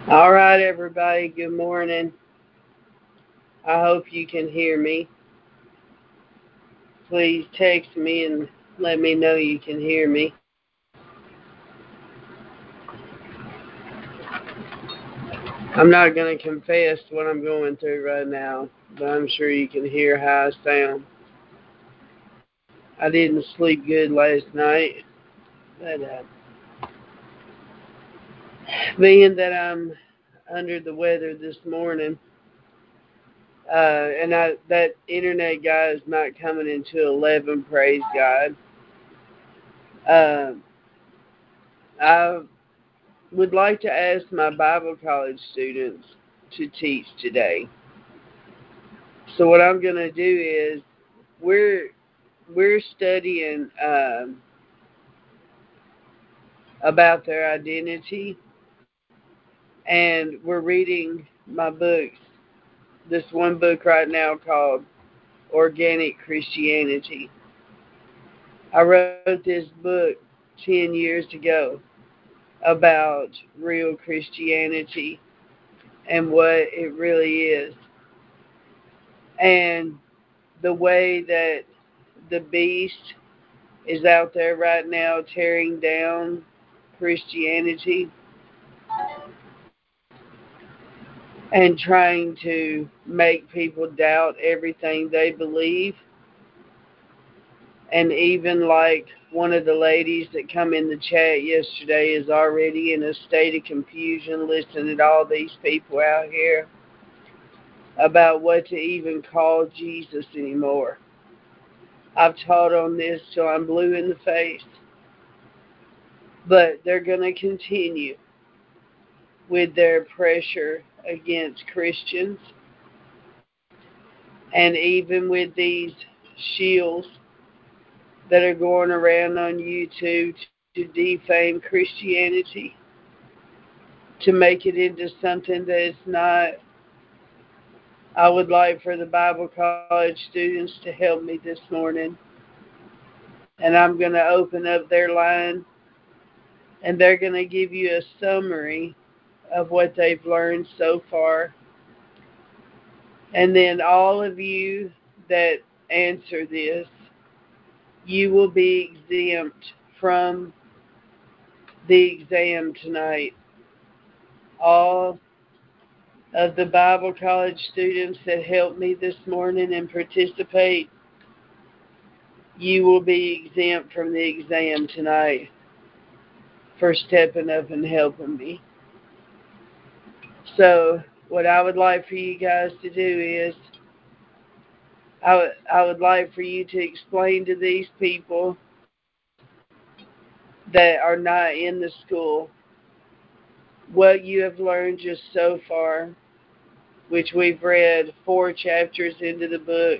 All right, everybody, good morning. I hope you can hear me. Please text me and let me know you can hear me. I'm not going to confess what I'm going through right now, but I'm sure you can hear how I sound. I didn't sleep good last night, but being that I'm under the weather this morning, that internet guy is not coming until 11, praise God. Uh, I would like to ask my Bible college students to teach today. So what I'm going to do is we're we're studying about their identity, and we're reading my books. This one book right now called Organic Christianity. I wrote this book 10 years ago about real Christianity and what it really is. And the way that the beast is out there right now tearing down Christianity and trying to make people doubt everything they believe. And even like one of the ladies that come in the chat yesterday is already in a state of confusion listening to all these people out here about what to even call Jesus anymore. I've taught on this till I'm blue in the face. But they're going to continue with their pressure against Christians, and even with these shields that are going around on YouTube to defame Christianity, to make it into something that it's not. I would like for the Bible college students to help me this morning, and I'm going to open up their line, and they're going to give you a summary of what they've learned so far. And then all of you that answer this, you will be exempt from the exam tonight. All of the Bible college students that helped me this morning and participate, you will be exempt from the exam tonight for stepping up and helping me. So what I would like for you guys to do is I would like for you to explain to these people that are not in the school what you have learned just so far, which we've read 4 chapters into the book,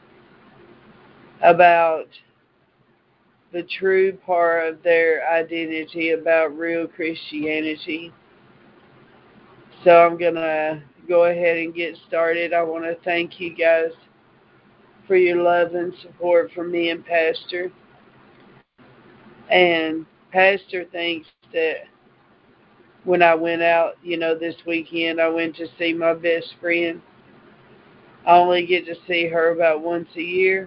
about the true part of their identity, about real Christianity. So I'm going to go ahead and get started. I want to thank you guys for your love and support for me and Pastor. And Pastor thinks that when I went out, this weekend, I went to see my best friend. I only get to see her about once a year.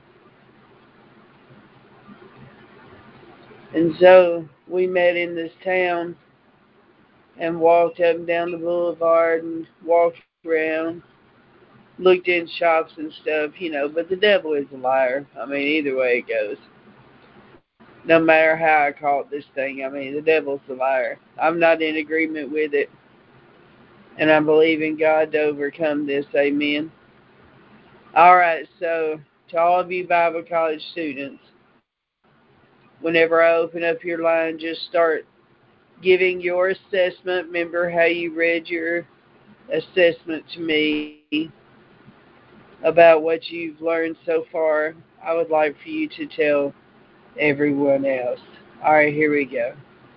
And so we met in this town and walked up and down the boulevard and walked around, looked in shops and stuff, but the devil is a liar. I mean, either way it goes. No matter how I call it this thing, I mean, the devil's a liar. I'm not in agreement with it. And I believe in God to overcome this. Amen. All right, so to all of you Bible college students, whenever I open up your line, just start giving your assessment. Remember how you read your assessment to me about what you've learned so far. I would like for you to tell everyone else. All right, here we go.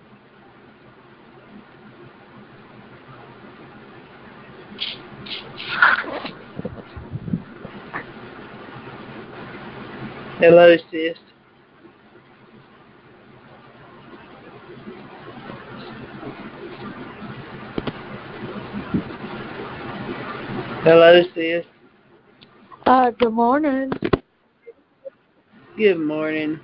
Hello, sis. Hello, sis. Good morning. Good morning.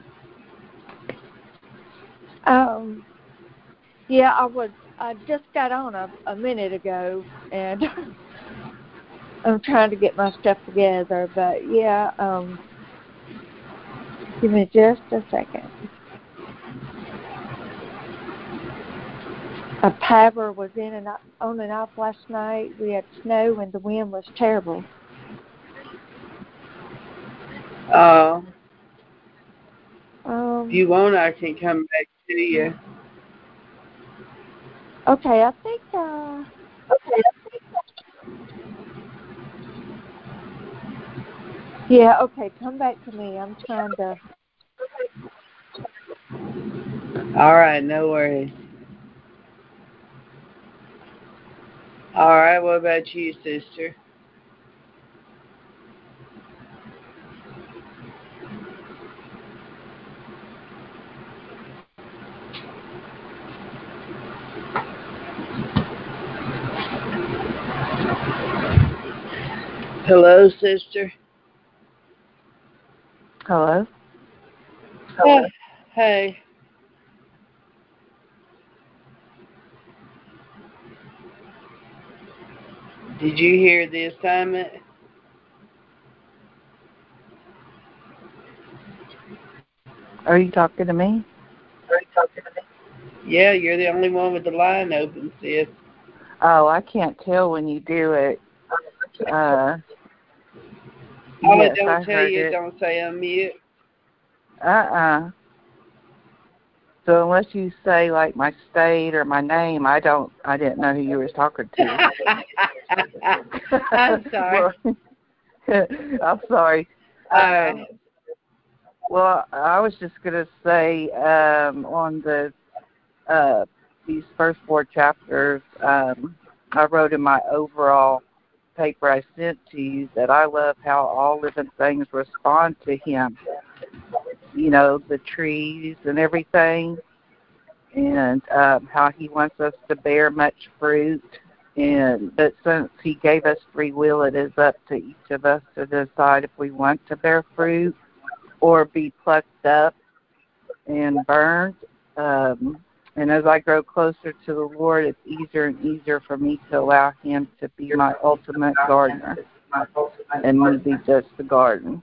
Yeah, I just got on a minute ago, and I'm trying to get my stuff together. But yeah, give me just a second. Power was in and on and off last night. We had snow, and the wind was terrible. If you want, I can come back to you. Okay, I think. Yeah, okay, come back to me. I'm trying to. All right, no worries. All right, what about you, sister? Hello, sister. Hello? Hey. Did you hear the assignment? Are you talking to me? Yeah, you're the only one with the line open, sis. Oh, I can't tell when you do it. Yes, don't tell you, it. don't say unmute. So unless you say like my state or my name, I didn't know who you were talking to. I'm sorry. I'm sorry. Well, I was just going to say on the these first 4 chapters, I wrote in my overall paper I sent to you that I love how all living things respond to him. You know, the trees and everything, and how he wants us to bear much fruit. But since he gave us free will, it is up to each of us to decide if we want to bear fruit or be plucked up and burned. And as I grow closer to the Lord, it's easier and easier for me to allow him to be my ultimate gardener and me be just the garden.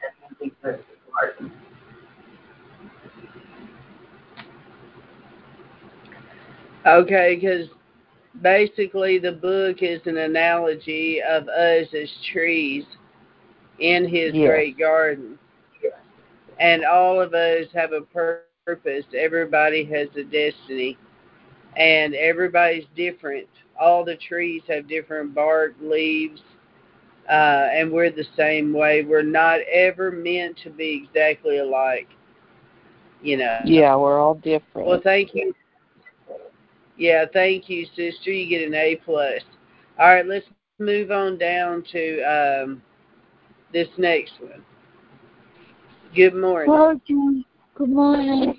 Okay, because basically the book is an analogy of us as trees in his great garden. And all of us have a purpose. Everybody has a destiny. And everybody's different. All the trees have different bark, leaves, and we're the same way. We're not ever meant to be exactly alike, you know. Yeah, we're all different. Well, thank you. Yeah, thank you, sister. You get an A+. All right, let's move on down to this next one. Good morning. Hello, June. Good morning.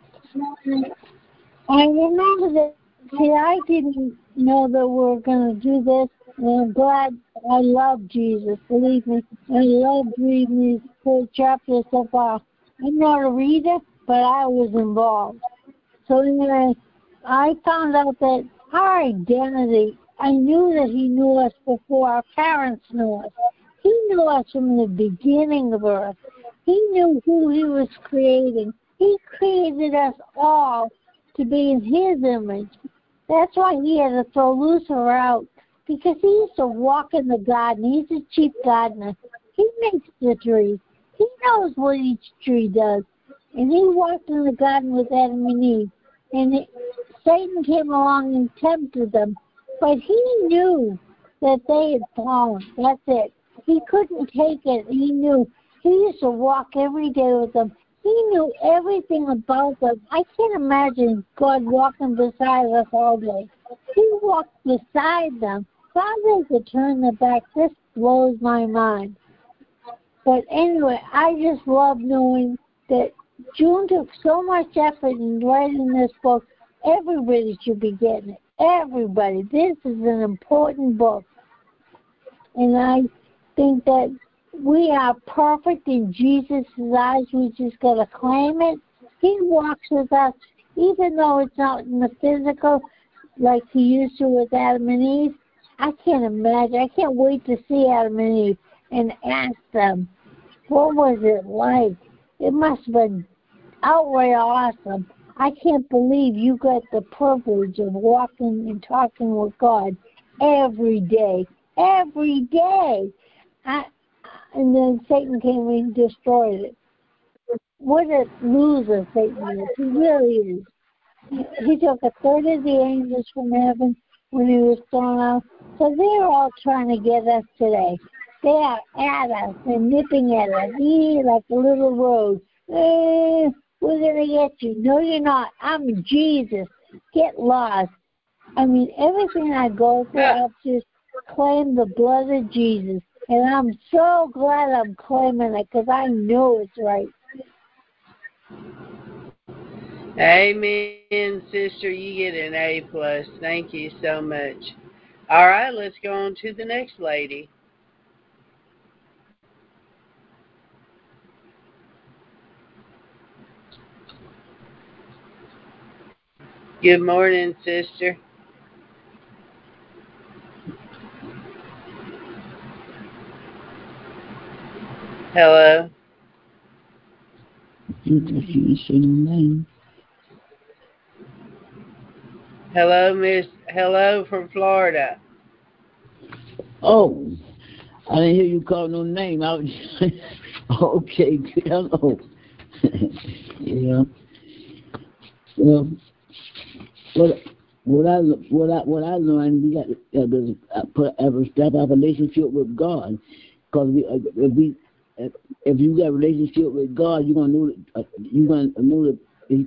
I remember that. See, I didn't know that we were going to do this, and I'm glad. I love Jesus. Believe me, I love reading these 4 chapters so far. I'm not a reader, but I was involved. So anyway, I found out that our identity, I knew that he knew us before our parents knew us. He knew us from the beginning of earth. He knew who he was creating. He created us all to be in his image. That's why he had to throw Lucifer out, because he used to walk in the garden. He's a chief gardener. He makes the trees. He knows what each tree does. And he walked in the garden with Adam and Eve. And Satan came along and tempted them. But he knew that they had fallen. That's it. He couldn't take it. He knew. He used to walk every day with them. He knew everything about them. I can't imagine God walking beside us all day. He walked beside them. God they could turn their back. This blows my mind. But anyway, I just love knowing that June took so much effort in writing this book. Everybody should be getting it. Everybody. This is an important book. And I think that we are perfect in Jesus' eyes. We just got to claim it. He walks with us, even though it's not in the physical like he used to with Adam and Eve. I can't imagine. I can't wait to see Adam and Eve and ask them, what was it like? It must have been outright awesome. I can't believe you got the privilege of walking and talking with God every day. Every day. And then Satan came and destroyed it. What a loser Satan is. He really is. He took a third of the angels from heaven when he was thrown out. So they're all trying to get us today. They are at us and nipping at us, like a little road. We're going to get you. No, you're not. I'm Jesus. Get lost. I mean, everything I go through, I've just claimed the blood of Jesus. And I'm so glad I'm claiming it because I know it's right. Amen, sister. You get an A+. Thank you so much. All right, let's go on to the next lady. Good morning, sister. Hello. Hello, Miss. Hello from Florida. Oh, I didn't hear you call no name. I was okay. Hello. Yeah. Well, what I learned, we got to step our relationship with God, because if you got a relationship with God, you're gonna know that He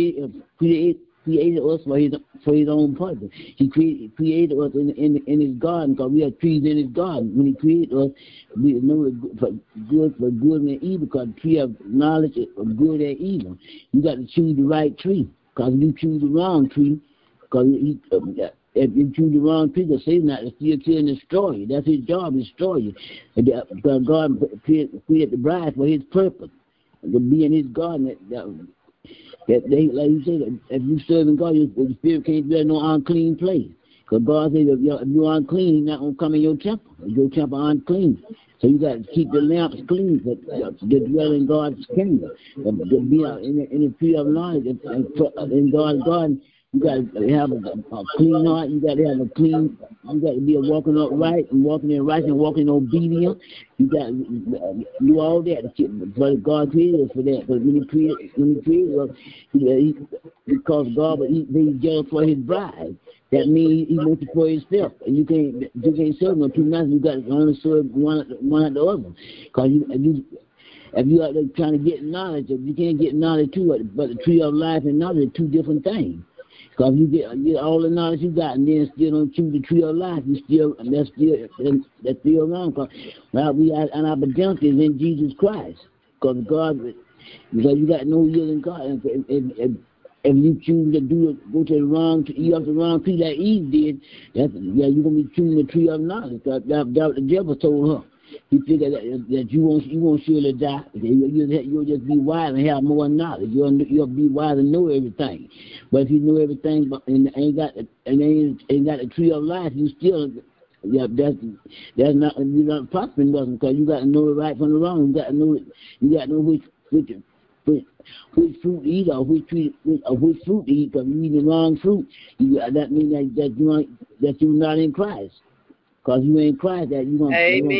created us for His own purpose. He created us in His garden, because we are trees in His garden. When He created us, we know for good and evil, because the tree of knowledge of good and evil. You got to choose the right tree, because if you choose the wrong tree, because if you choose the wrong tree, the Satan not to steal, kill, and destroy you. That's his job, to destroy you. Because God created the bride for His purpose, to be in His garden. Like you said, if you serving God, the Spirit can't be in no unclean place. Because God said, if you're unclean, He's not going to come in your temple. Your temple unclean. So you got to keep the lamps clean to dwell in God's kingdom. To be in the tree of knowledge, in God's garden, you got to have a clean heart. You got to have you got to be walking upright and walking in righteousness and walking in obedience. You got to do all that. But God created us for that. But when He created us, because God, He's jealous for His bride. That means He wants it for Himself. And you can't serve no two masters. You got to only serve one at the other. Because if you out there trying to get knowledge, if you can't get knowledge too, but the tree of life and knowledge are two different things. Because you get all the knowledge you got, and then still don't choose the tree of life, that's still wrong. Because our identity is in Jesus Christ. Because you got no will in God. If you choose to go to the wrong, eat off the wrong tree that Eve did, you're gonna be choosing the tree of knowledge. That the devil told her. He figured that you won't surely die. You'll just be wise and have more knowledge. You'll be wise and know everything. But if you know everything and ain't got the tree of life, you still that's not, you're not prospering nothing, because you got to know the right from the wrong. You got to know which fruit to eat or which fruit to eat. Because you eat the wrong fruit, that means that you're not in Christ. Because you ain't Christ, that you're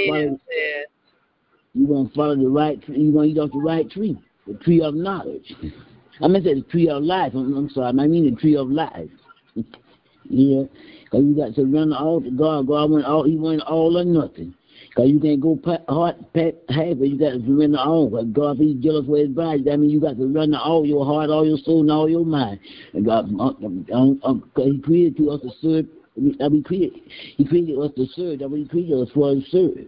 gonna follow the right tree. You're gonna eat off the right tree, the tree of knowledge. I meant to say the tree of life. I'm sorry, I mean the tree of life. Yeah, because you got to surrender all to God. He went all or nothing. Because you can't go half, but you got to surrender all. Because God, He's jealous for His bride. That means you got to surrender all your heart, all your soul, and all your mind. And God, because He created us to serve. He created us to serve. That He created us for to serve.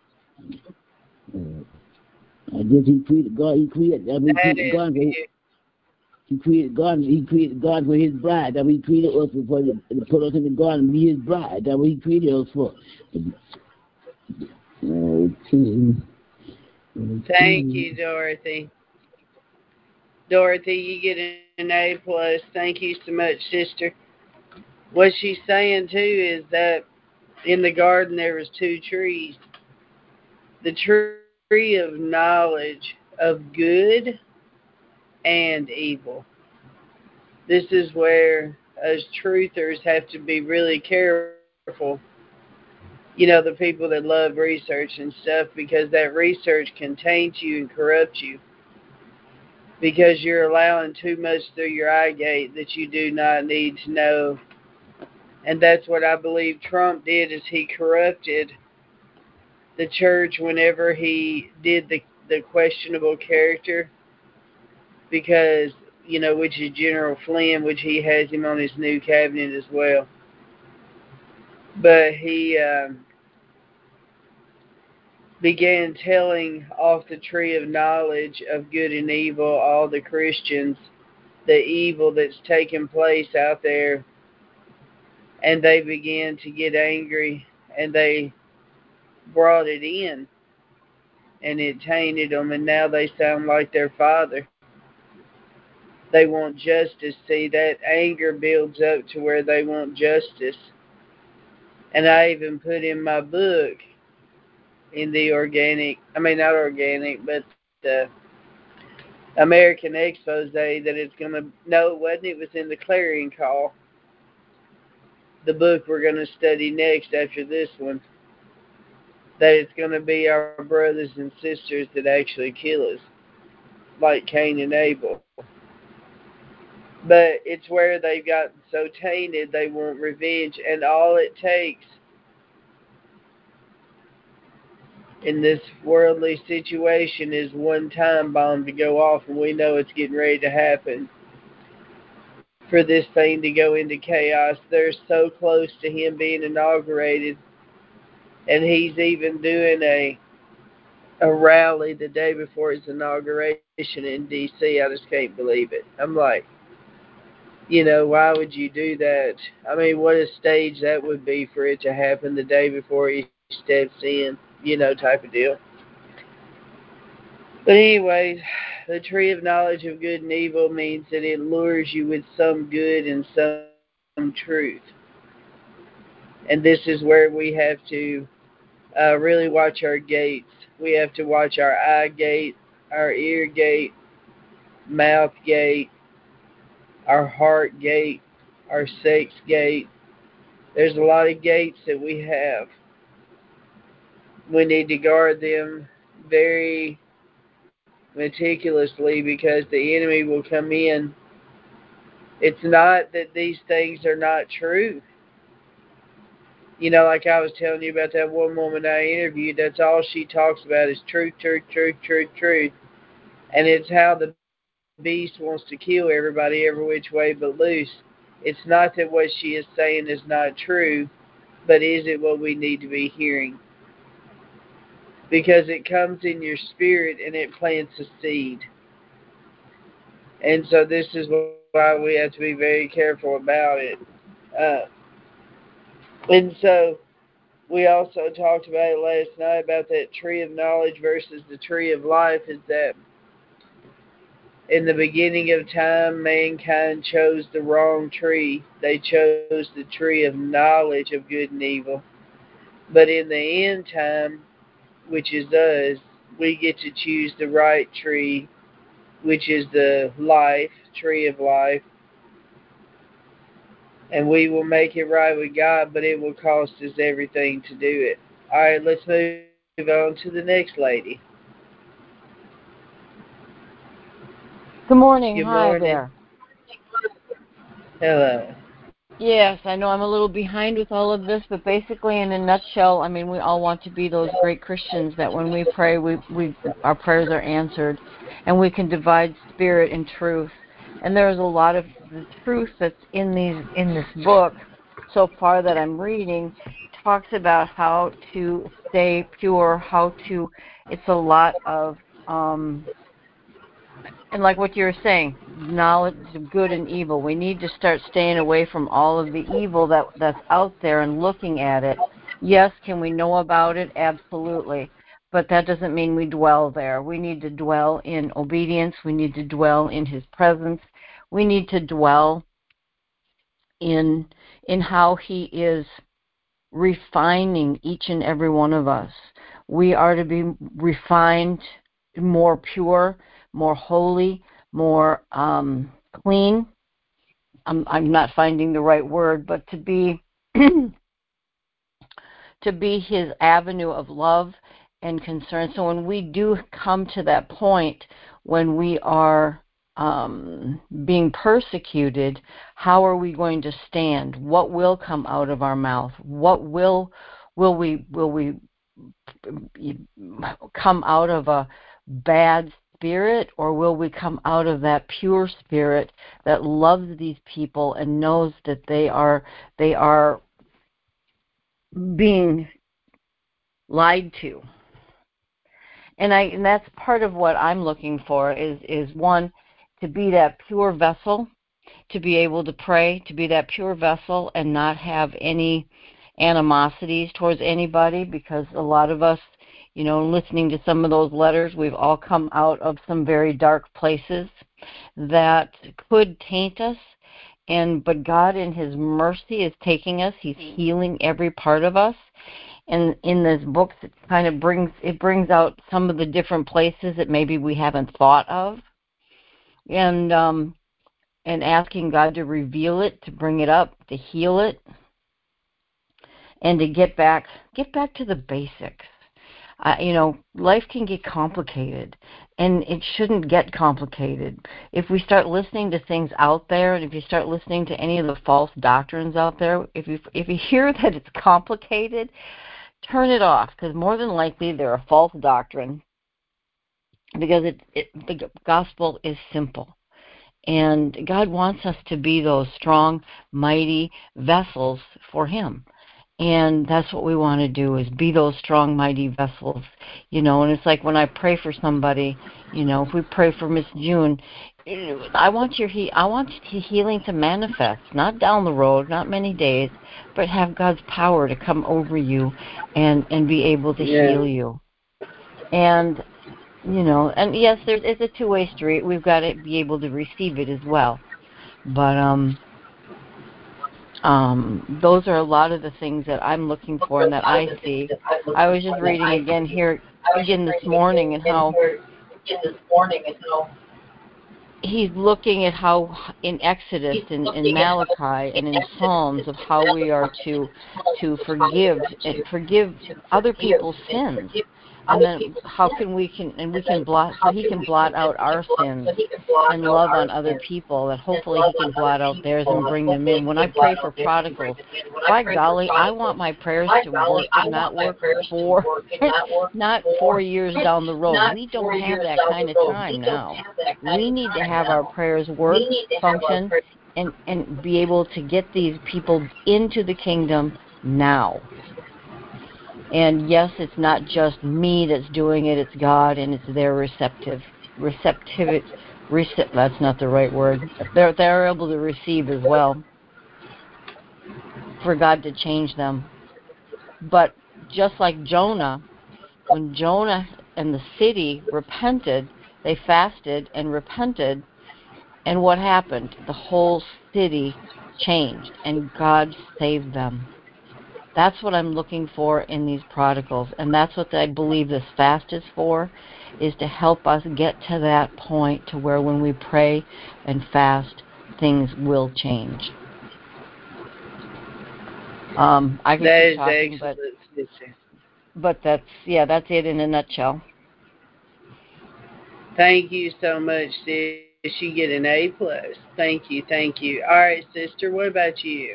I guess He created God. He created God. He created God for His bride. That He created us to put us in the garden and be His bride. That He created us for. Okay. Thank you, Dorothy. Dorothy, you get an A+. Thank you so much, sister. What she's saying, too, is that in the garden there was 2 trees. The tree of knowledge of good and evil. This is where us truthers have to be really careful. The people that love research and stuff, because that research can taint you and corrupt you, because you're allowing too much through your eye gate that you do not need to know. And that's what I believe Trump did, is he corrupted the church whenever he did the questionable character, because, which is General Flynn, which he has him on his new cabinet as well. But he began telling off the tree of knowledge of good and evil, all the Christians, the evil that's taking place out there, and they began to get angry, and they brought it in, and it tainted them, and now they sound like their father. They want justice. See, that anger builds up to where they want justice. And I even put in my book, in the not organic, but the American expose, that it's going to, no, it wasn't, it was in the Clarion Call, the book we're going to study next after this one, that it's going to be our brothers and sisters that actually kill us, like Cain and Abel. But it's where they've gotten so tainted, they want revenge, and all it takes in this worldly situation is one time bomb to go off, and we know it's getting ready to happen, for this thing to go into chaos. They're so close to him being inaugurated, and he's even doing a rally the day before his inauguration in D.C. I just can't believe it. I'm like, why would you do that? I mean, what a stage that would be for it to happen the day before he steps in, type of deal. But anyways, the tree of knowledge of good and evil means that it lures you with some good and some truth. And this is where we have to really watch our gates. We have to watch our eye gate, our ear gate, mouth gate, our heart gate, our sex gate. There's a lot of gates that we have. We need to guard them very meticulously, because the enemy will come in. It's not that these things are not true. Like I was telling you about that one woman I interviewed, that's all she talks about is truth, truth, truth, truth, truth. And it's how the beast wants to kill everybody every which way but loose. It's not that what she is saying is not true, but is it what we need to be hearing? Because it comes in your spirit and it plants a seed. And so this is why we have to be very careful about it. And so we also talked about it last night, about that tree of knowledge versus the tree of life, is that in the beginning of time, mankind chose the wrong tree. They chose the tree of knowledge of good and evil. But in the end time, which is us, we get to choose the right tree, which is the life, tree of life. And we will make it right with God, but it will cost us everything to do it. All right, let's move on to the next lady. Good morning. Good Hi morning. there. Hello. Yes, I know I'm a little behind with all of this, but basically, in a nutshell, I mean, we all want to be those great Christians that when we pray, our prayers are answered, and we can divide spirit and truth. And there's a lot of the truth that's in this book so far that I'm reading talks about how to stay pure, it's a lot of and like what you were saying, knowledge of good and evil. We need to start staying away from all of the evil that's out there and looking at it Yes, can we know about it? Absolutely. But that doesn't mean we dwell there. We need to dwell in obedience. We need to dwell in his presence. We need to dwell in how he is refining each and every one of us. We are to be refined, more pure, more holy, more clean. I'm not finding the right word, but to be to be his avenue of love and concern. So when we do come to that point when we are being persecuted, how are we going to stand? What will come out of our mouth? What will we come out of a bad spirit, or will we come out of that pure spirit that loves these people and knows that they are being lied to? And that's part of what I'm looking for is one, to be that pure vessel, to be able to pray, to be that pure vessel and not have any animosities towards anybody, because a lot of us, listening to some of those letters, we've all come out of some very dark places that could taint us. But God in his mercy is taking us. He's healing every part of us. And in this book, it kind of brings out some of the different places that maybe we haven't thought of, and asking God to reveal it, to bring it up, to heal it, and to get back to the basics. Life can get complicated, and it shouldn't get complicated. If we start listening to things out there, and if you start listening to any of the false doctrines out there, if you hear that it's complicated, turn it off, because more than likely they're a false doctrine, because the gospel is simple. And God wants us to be those strong, mighty vessels for him. And that's what we want to do, is be those strong, mighty vessels. And it's like when I pray for somebody, if we pray for Miss June, I want healing to manifest, not down the road, not many days, but have God's power to come over you and be able to heal you. And, and yes, it's a two-way street. We've got to be able to receive it as well. But those are a lot of the things that I'm looking for and that I see. I was just reading again this morning, and how he's looking at how in Exodus and in Malachi and in Psalms of how we are to forgive other people's sins. And then how can we can blot out our sins and love on other people, that hopefully he can blot out theirs and bring them in. When I pray for prodigals, by golly, I want my prayers to work and not work for not 4 years down the road. We don't have that kind of time now. We need to have our prayers work, function, and be able to get these people into the kingdom now. And yes, it's not just me that's doing it, it's God, and it's their receptivity. That's not the right word. They're able to receive as well, for God to change them. But just like Jonah, when Jonah and the city repented, they fasted and repented, and what happened? The whole city changed, and God saved them. That's what I'm looking for in these prodigals, and that's what I believe this fast is for, is to help us get to that point to where when we pray and fast, things will change. I can keep talking, but that's it in a nutshell. Thank you so much, sis. You get an A+. Thank you. All right, sister, what about you?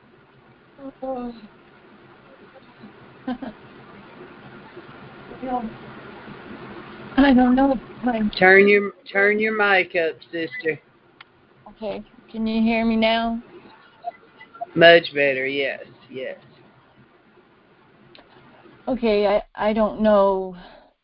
I don't know. Turn your mic up, sister. Okay. Can you hear me now? Much better, yes. Okay, I don't know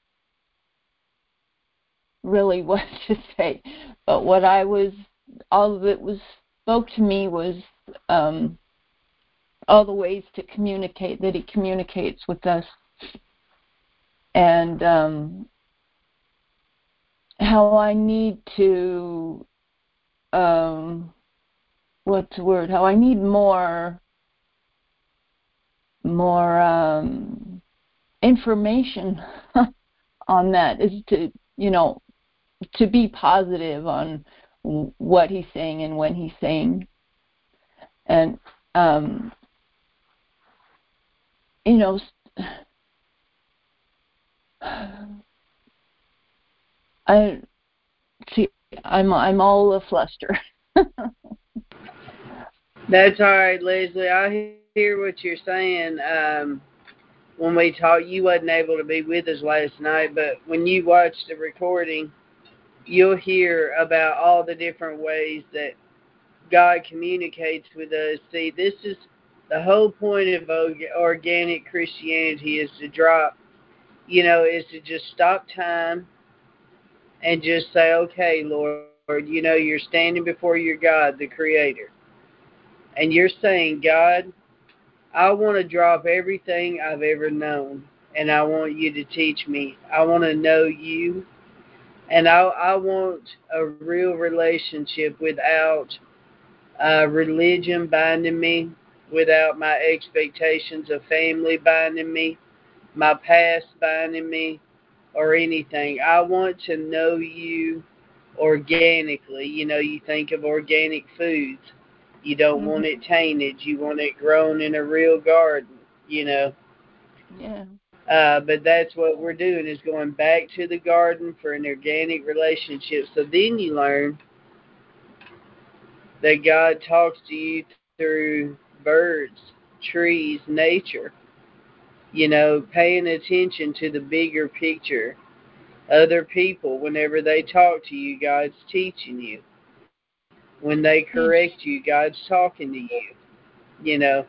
really what to say, but what all of it spoke to me was all the ways to communicate, that he communicates with us. And how I need to, what's the word? How I need more information on that, is to, to be positive on what he's saying and when he's saying. And, I'm all a fluster. That's all right, Leslie. I hear what you're saying. When we talked, you wasn't able to be with us last night, but when you watch the recording, you'll hear about all the different ways that God communicates with us. See, this is the whole point of organic Christianity, is to drop, is to just stop time and just say, okay, Lord, you're standing before your God, the Creator. And you're saying, God, I want to drop everything I've ever known, and I want you to teach me. I want to know you, and I want a real relationship without religion binding me, without my expectations of family binding me, my past binding me, or anything. I want to know you organically. You think of organic foods. You don't want it tainted. You want it grown in a real garden, Yeah. But that's what we're doing, is going back to the garden for an organic relationship. So then you learn that God talks to you through birds, trees, nature, paying attention to the bigger picture. Other people, whenever they talk to you, God's teaching you. When they correct you, God's talking to you.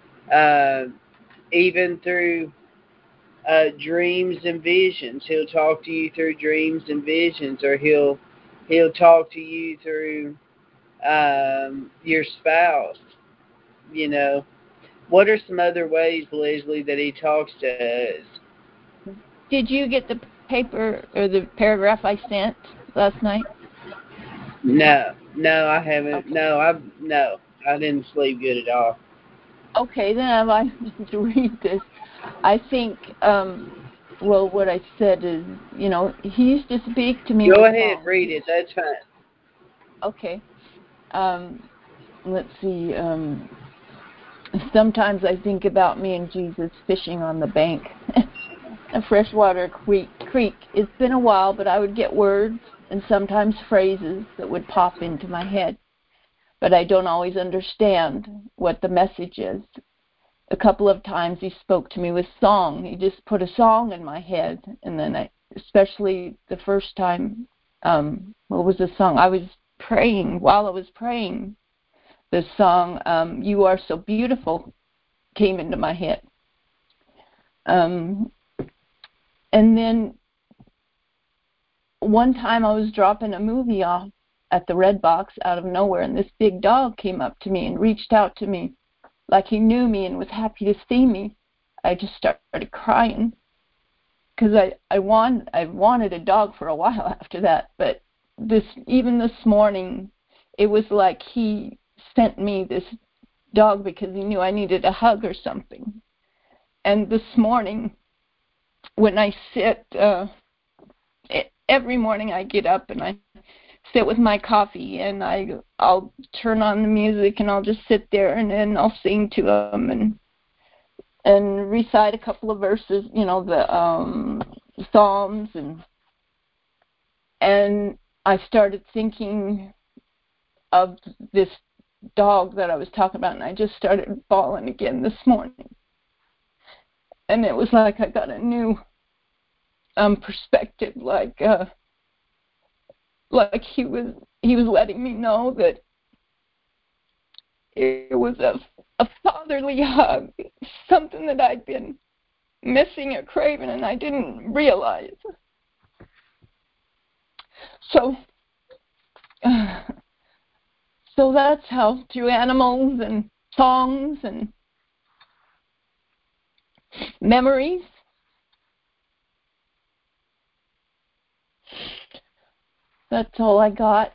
Even through dreams and visions, He'll talk to you through dreams and visions, or He'll talk to you through your spouse. What are some other ways, Leslie, that He talks to us? Did you get the paper or the paragraph I sent last night? No, I haven't. Okay. No, I didn't sleep good at all. Okay, then I need to read this. I think, what I said is, he used to speak to me. Go ahead, read it. That's fine. Okay. Let's see. Sometimes I think about me and Jesus fishing on the bank, a freshwater creek. It's been a while, but I would get words and sometimes phrases that would pop into my head, but I don't always understand what the message is. A couple of times he spoke to me with song. He just put a song in my head, and then especially the first time, what was the song? I was praying. While I was praying, the song, You Are So Beautiful, came into my head. And then one time I was dropping a movie off at the Red Box out of nowhere, and this big dog came up to me and reached out to me like he knew me and was happy to see me. I just started crying because I wanted a dog for a while after that, but even this morning, it was like he sent me this dog because he knew I needed a hug or something. And this morning, when I sit, every morning I get up and I sit with my coffee, and I'll turn on the music, and I'll just sit there, and then I'll sing to him and recite a couple of verses, the Psalms, and I started thinking of this dog that I was talking about, and I just started bawling again this morning. And it was like I got a new perspective, like he was letting me know that it was a fatherly hug, something that I'd been missing or craving, and I didn't realize. So that's how, through animals and songs and Memories. That's all I got.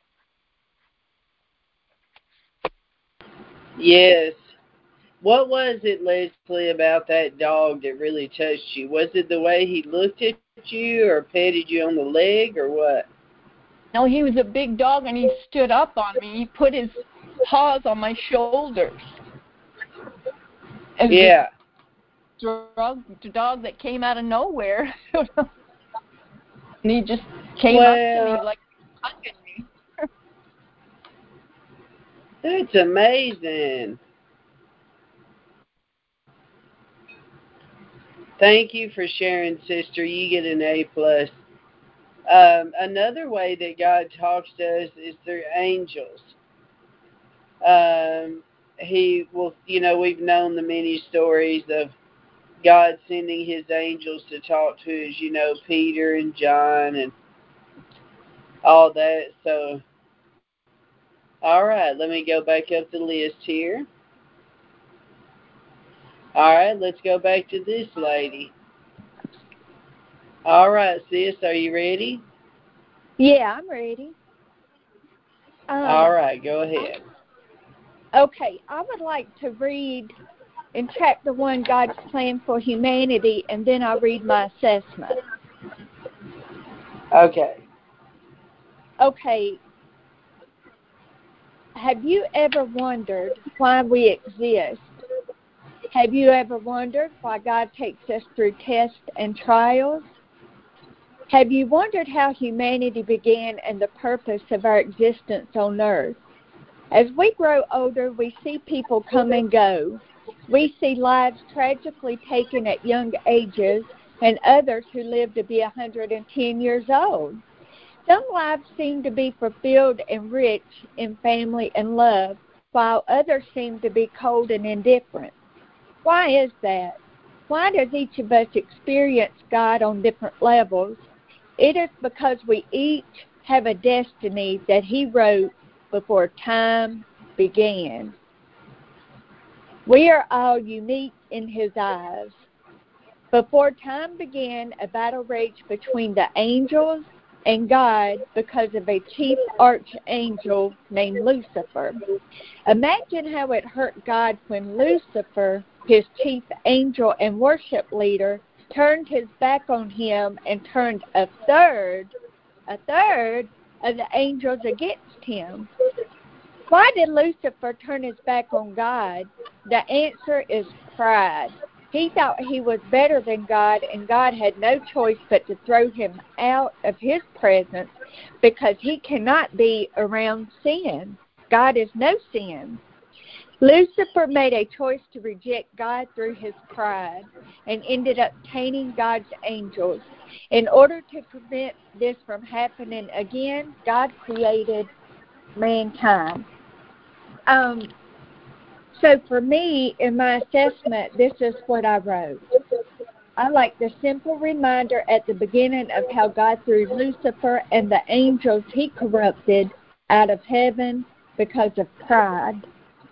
Yes. What was it, Leslie, about that dog that really touched you? Was it the way he looked at you or petted you on the leg or what? No, he was a big dog, and he stood up on me. He put his paws on my shoulders. And Yeah. The dog that came out of nowhere. And he just came up to me like hugging me. That's amazing. Thank you for sharing, sister. You get an A+. Another way that God talks to us is through angels. He will, we've known the many stories of God sending his angels to talk to us, Peter and John and all that. So, all right, let me go back up the list here. All right, let's go back to this lady. All right, sis, are you ready? Yeah, I'm ready. All right, go ahead. Okay, I would like to read in chapter 1, God's plan for humanity, and then I'll read my assessment. Okay. Okay. Have you ever wondered why we exist? Have you ever wondered why God takes us through tests and trials? Have you wondered how humanity began and the purpose of our existence on earth? As we grow older, we see people come and go. We see lives tragically taken at young ages and others who live to be 110 years old. Some lives seem to be fulfilled and rich in family and love, while others seem to be cold and indifferent. Why is that? Why does each of us experience God on different levels? It is because we each have a destiny that He wrote before time began. We are all unique in His eyes. Before time began, a battle raged between the angels and God because of a chief archangel named Lucifer. Imagine how it hurt God when Lucifer, his chief angel and worship leader, turned his back on Him and turned a third of the angels against Him. Why did Lucifer turn his back on God? The answer is pride. He thought he was better than God, and God had no choice but to throw him out of His presence because He cannot be around sin. God is no sin. Lucifer made a choice to reject God through his pride and ended up tainting God's angels. In order to prevent this from happening again, God created mankind. So for me, in my assessment, this is what I wrote. I like the simple reminder at the beginning of how God threw Lucifer and the angels He corrupted out of heaven because of pride.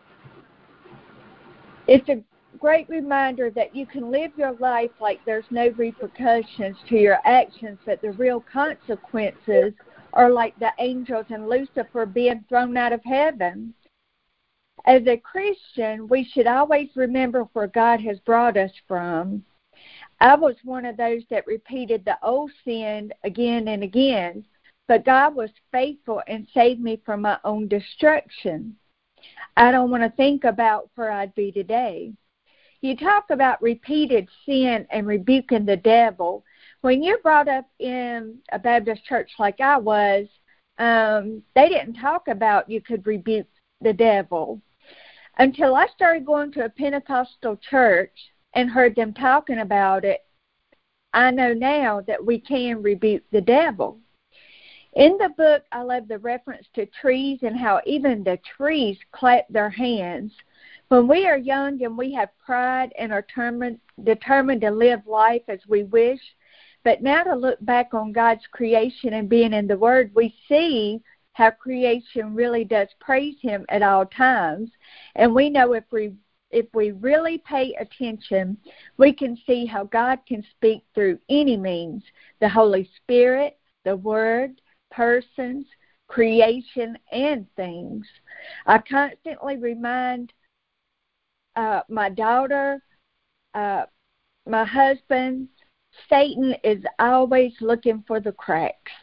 It's a great reminder that you can live your life like there's no repercussions to your actions, but the real consequences are like the angels and Lucifer being thrown out of heaven. As a Christian, we should always remember where God has brought us from. I was one of those that repeated the old sin again and again, but God was faithful and saved me from my own destruction. I don't want to think about where I'd be today. You talk about repeated sin and rebuking the devil. When you're brought up in a Baptist church like I was, they didn't talk about you could rebuke the devil. Until I started going to a Pentecostal church and heard them talking about it, I know now that we can rebuke the devil. In the book, I love the reference to trees and how even the trees clap their hands. When we are young and we have pride and are determined to live life as we wish, but now to look back on God's creation and being in the Word, we see how creation really does praise Him at all times. And we know if we if we really pay attention, we can see how God can speak through any means: the Holy Spirit, the Word, persons, creation, and things. I constantly remind my daughter, my husband, Satan is always looking for the cracks.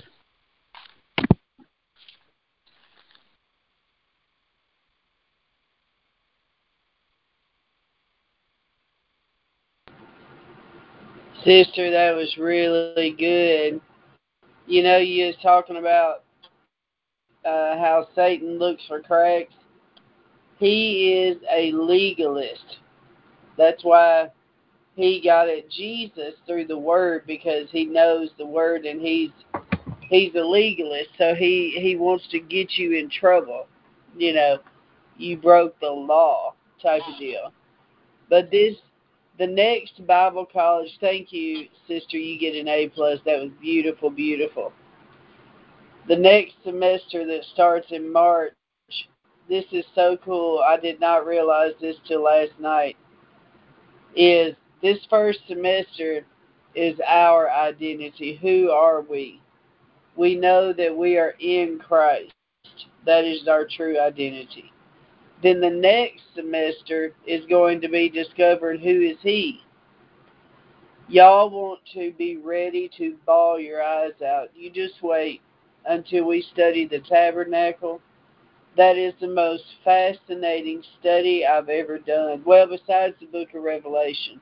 Sister, that was really good. You know, you was talking about how Satan looks for cracks. He is a legalist. That's why he got at Jesus through the Word, because he knows the Word, and he's a legalist. So he wants to get you in trouble. You know, you broke the law type of deal. But the next Bible college, thank you, sister, you get an A+. That was beautiful, beautiful. The next semester that starts in March, this is so cool. I did not realize this till last night. Is this first semester is our identity. Who are we? We know that we are in Christ. That is our true identity. Then the next semester is going to be discovering who is He. Y'all want to be ready to bawl your eyes out. You just wait until we study the tabernacle. That is the most fascinating study I've ever done. Well, besides the book of Revelation.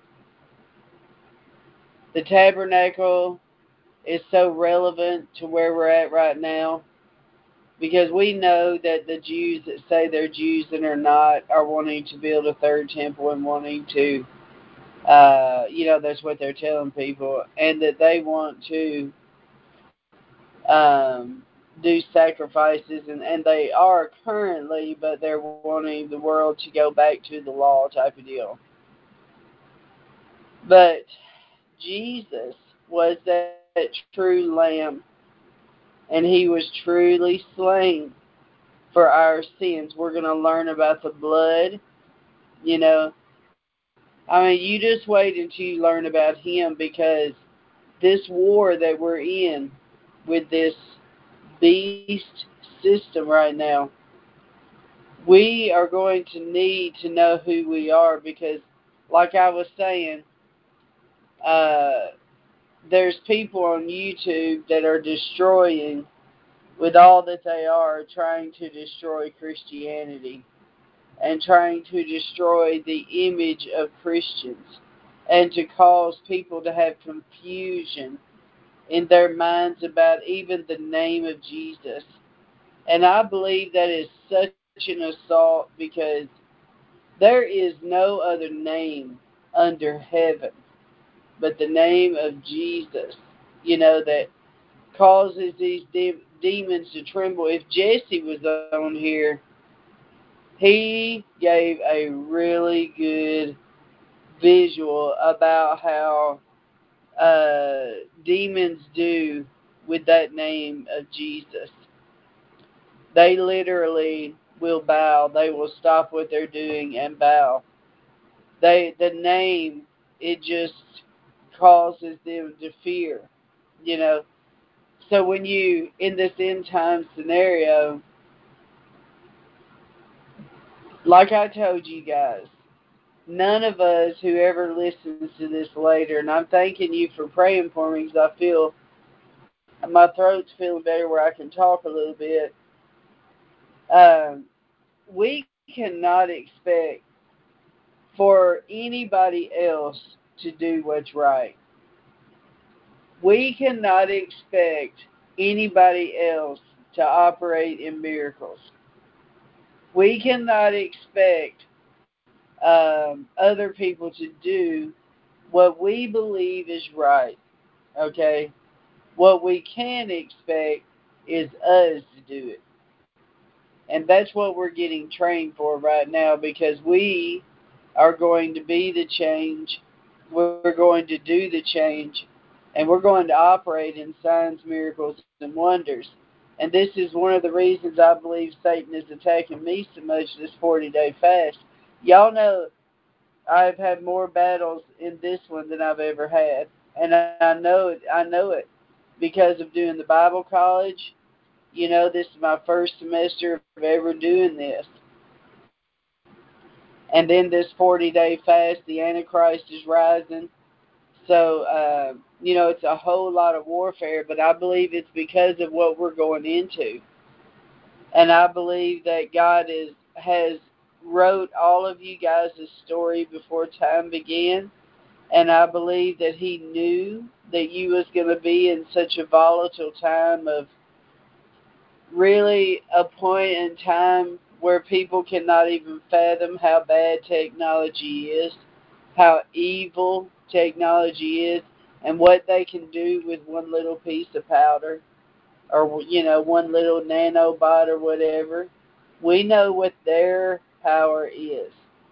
The tabernacle is so relevant to where we're at right now, because we know that the Jews that say they're Jews and are not are wanting to build a third temple and wanting to, that's what they're telling people, and that they want to do sacrifices, and they are currently, but they're wanting the world to go back to the law type of deal. But Jesus was that true lamb, and He was truly slain for our sins. We're going to learn about the blood, you just wait until you learn about Him, because this war that we're in with this beast system right now, we are going to need to know who we are, because like I was saying, there's people on YouTube that are destroying, with all that they are, trying to destroy Christianity and trying to destroy the image of Christians, and to cause people to have confusion in their minds about even the name of Jesus. And I believe that is such an assault, because there is no other name under heaven but the name of Jesus, that causes these demons to tremble. If Jesse was on here, he gave a really good visual about how demons do with that name of Jesus. They literally will bow. They will stop what they're doing and bow. The name, it just causes them to fear, So when you, in this end time scenario, like I told you guys, none of us, whoever listens to this later, and I'm thanking you for praying for me, because I feel my throat's feeling better where I can talk a little bit. We cannot expect for anybody else to do what's right. We cannot expect anybody else to operate in miracles. We cannot expect other people to do what we believe is right, okay? What we can expect is us to do it. And that's what we're getting trained for right now, because we are going to be the change. We're going to do the change. And we're going to operate in signs, miracles, and wonders. And this is one of the reasons I believe Satan is attacking me so much this 40-day fast. Y'all know I've had more battles in this one than I've ever had. And I know it. I know it because of doing the Bible college. You know, this is my first semester of ever doing this. And then this 40-day fast, the Antichrist is rising. So, you know, it's a whole lot of warfare, but I believe it's because of what we're going into. And I believe that God has wrote all of you guys' story before time began. And I believe that He knew that you was going to be in such a volatile time of really a point in time where people cannot even fathom how bad technology is, how evil technology is, and what they can do with one little piece of powder or, you know, one little nanobot or whatever. We know what their power is.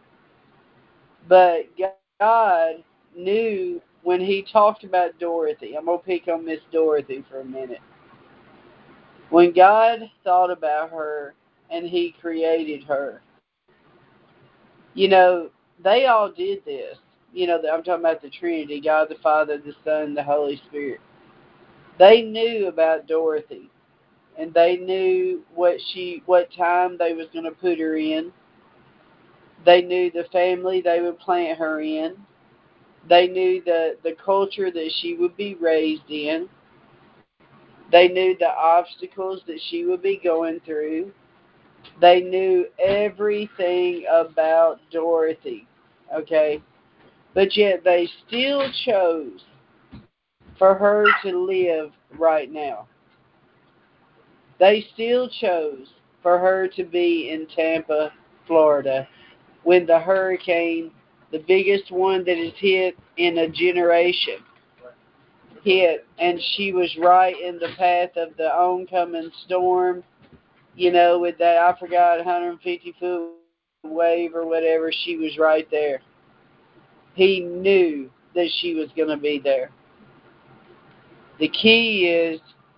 But God knew when He talked about Dorothy. I'm going to pick on Miss Dorothy for a minute. When God thought about her and He created her, you know, they all did this. You know, I'm talking about the Trinity, God the Father, the Son, the Holy Spirit. They knew about Dorothy, and they knew what time they was going to put her in. They knew the family they would plant her in. They knew the culture that she would be raised in. They knew the obstacles that she would be going through. They knew everything about Dorothy, okay? But yet they still chose for her to live right now. They still chose for her to be in Tampa, Florida, when the hurricane, the biggest one that has hit in a generation, hit, and she was right in the path of the oncoming storm, you know, with that, I forgot, 150-foot wave or whatever. She was right there. He knew that she was going to be there. The key is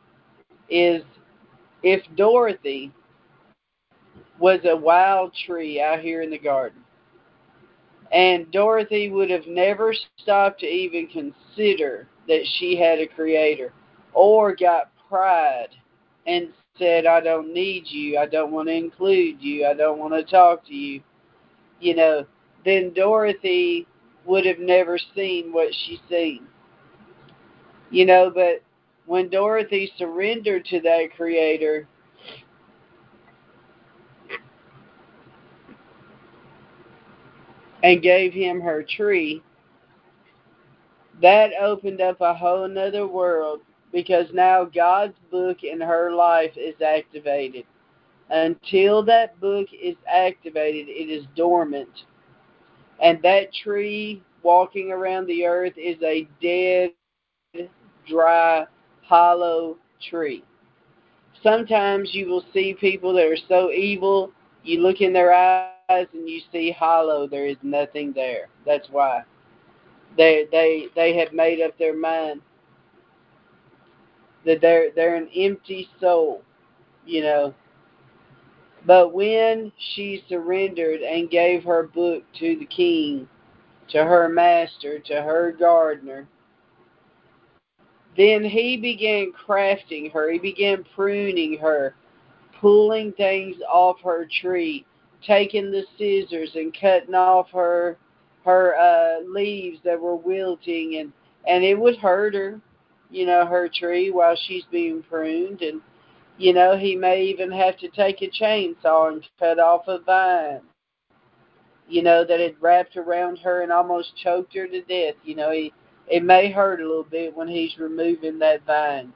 if Dorothy was a wild tree out here in the garden, and Dorothy would have never stopped to even consider that she had a creator, or got pride and said, I don't need you, I don't want to include you, I don't want to talk to you, you know, then Dorothy would have never seen what she's seen. You know, but when Dorothy surrendered to that creator, and gave him her tree, that opened up a whole nother world, because now God's book in her life is activated. Until that book is activated, it is dormant. And that tree walking around the earth is a dead, dry, hollow tree. Sometimes you will see people that are so evil, you look in their eyes and you see hollow. There is nothing there. That's why. They have made up their mind that they're an empty soul, you know. But when she surrendered and gave her book to the king, to her master, to her gardener, then he began crafting her. He began pruning her, pulling things off her tree, taking the scissors and cutting off her leaves that were wilting, and it would hurt her, you know, her tree while she's being pruned. And you know, he may even have to take a chainsaw and cut off a vine, you know, that had wrapped around her and almost choked her to death. You know, it may hurt a little bit when he's removing that vine.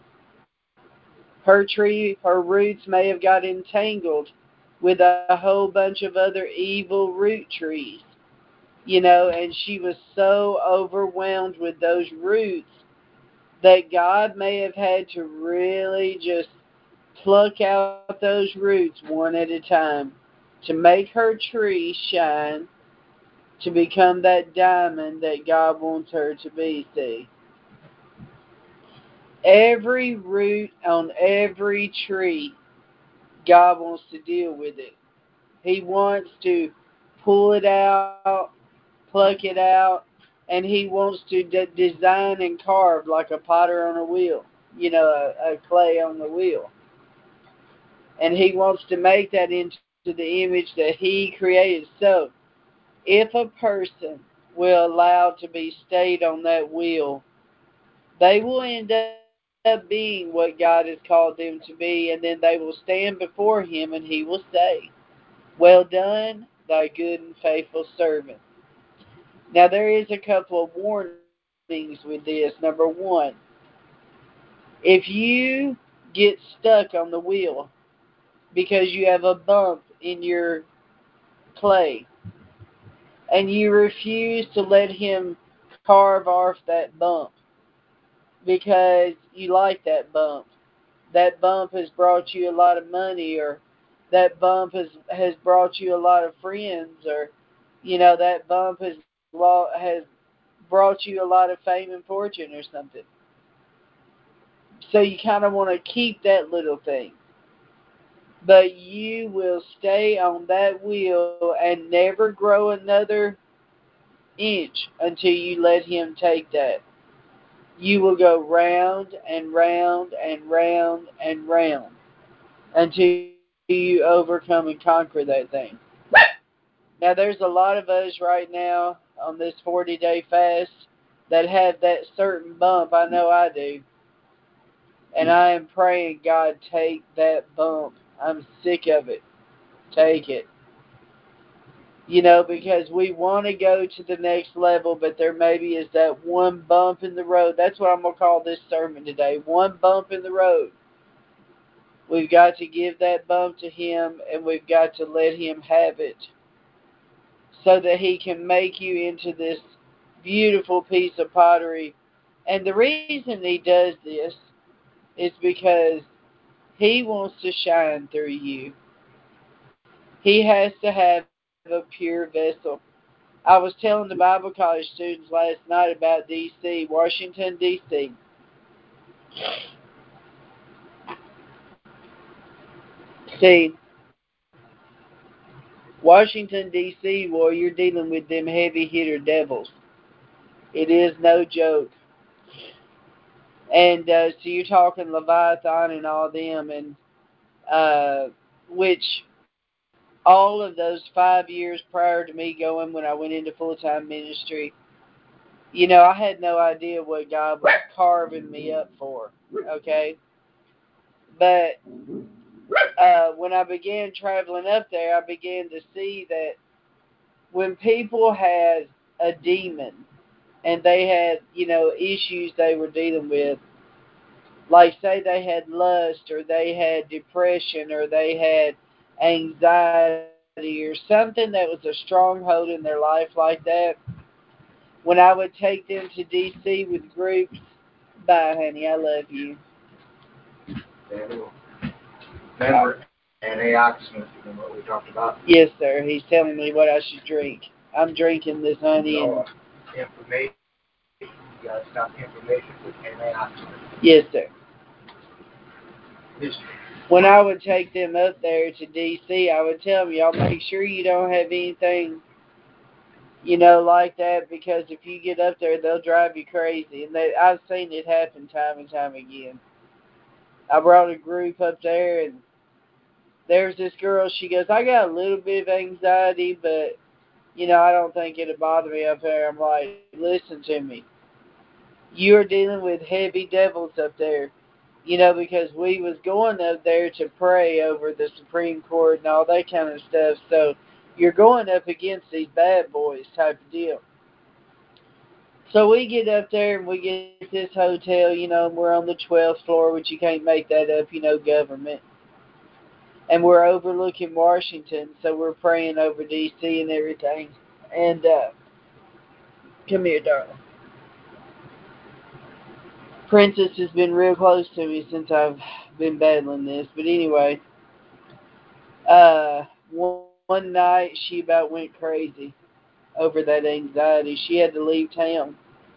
Her tree, her roots may have got entangled with a whole bunch of other evil root trees, you know, and she was so overwhelmed with those roots that God may have had to really just pluck out those roots one at a time to make her tree shine, to become that diamond that God wants her to be, see. Every root on every tree, God wants to deal with it. He wants to pull it out, pluck it out, and he wants to design and carve like a potter on a wheel, a clay on the wheel. And he wants to make that into the image that he created. So, if a person will allow to be stayed on that wheel, they will end up being what God has called them to be, and then they will stand before him and he will say, "Well done, thy good and faithful servant." Now there is a couple of warnings with this. Number one, if you get stuck on the wheel because you have a bump in your clay and you refuse to let him carve off that bump because you like that bump has brought you a lot of money, or that bump has brought you a lot of friends, or that bump has brought you a lot of fame and fortune or something. So you kind of want to keep that little thing. But you will stay on that wheel and never grow another inch until you let him take that. You will go round and round and round and round until you overcome and conquer that thing. Now, there's a lot of us right now on this 40-day fast that have that certain bump. I know I do. And I am praying, God, take that bump. I'm sick of it. Take it. Because we want to go to the next level, but there maybe is that one bump in the road. That's what I'm going to call this sermon today. One bump in the road. We've got to give that bump to him, and we've got to let him have it so that he can make you into this beautiful piece of pottery. And the reason he does this is because he wants to shine through you. He has to have a pure vessel. I was telling the Bible college students last night about D.C., Washington, D.C. See, Washington, D.C., well, you're dealing with them heavy hitter devils. It is no joke. And so you're talking Leviathan and all them, and which all of those 5 years prior to me going, when I went into full-time ministry, I had no idea what God was carving me up for, okay? But when I began traveling up there, I began to see that when people had a demon and they had, issues they were dealing with, like say they had lust or they had depression or they had anxiety or something that was a stronghold in their life like that, when I would take them to D.C. with groups, bye honey, I love you. Remember, antioxidants, what we talked about? Yes, sir. He's telling me what I should drink. I'm drinking this honey and inflammation. You gotta stop inflammation with antioxidants. Yes, sir. When I would take them up there to D.C., I would tell them, y'all make sure you don't have anything, like that, because if you get up there, they'll drive you crazy. And I've seen it happen time and time again. I brought a group up there, and there's this girl, she goes, I got a little bit of anxiety, but, I don't think it'll bother me up there. I'm like, listen to me. You're dealing with heavy devils up there. Because we was going up there to pray over the Supreme Court and all that kind of stuff. So you're going up against these bad boys type of deal. So we get up there and we get this hotel, and we're on the 12th floor, which you can't make that up, government. And we're overlooking Washington, so we're praying over D.C. and everything. And come here, darling. Princess has been real close to me since I've been battling this. But anyway, one night she about went crazy over that anxiety. She had to leave town